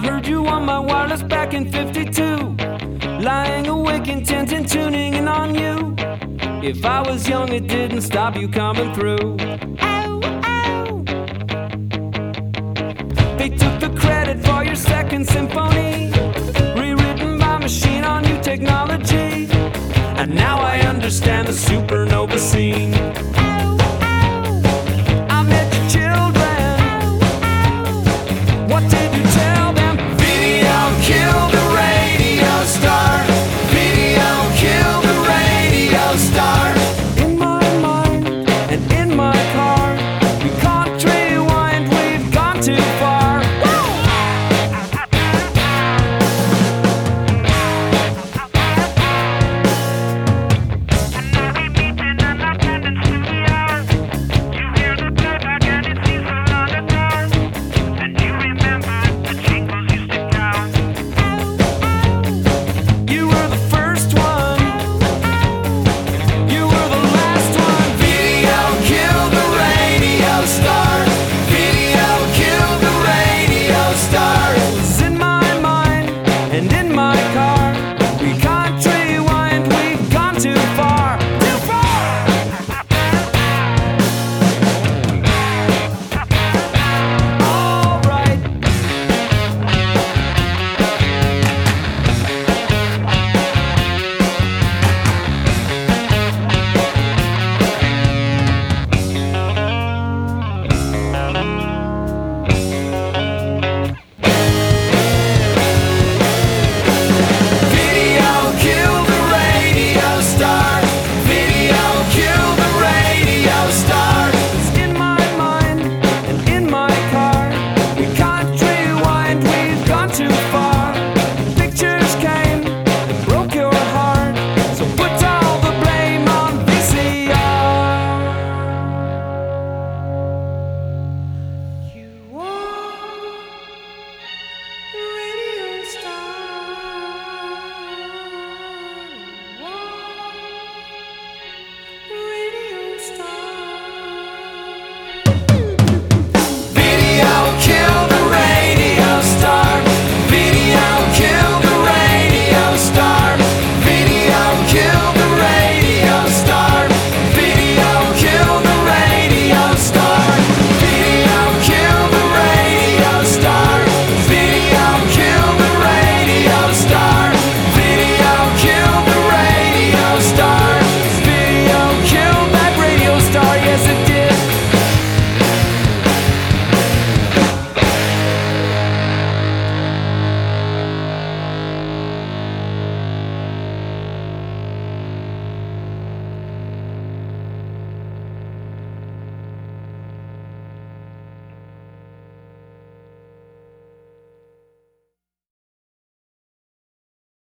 heard you on my wireless back in 52. Lying awake, intent and tuning in on you. If I was young, it didn't stop you coming through. Ow, ow. They took the credit for your second symphony, rewritten by machine on new technology. And now I understand the supernova scene.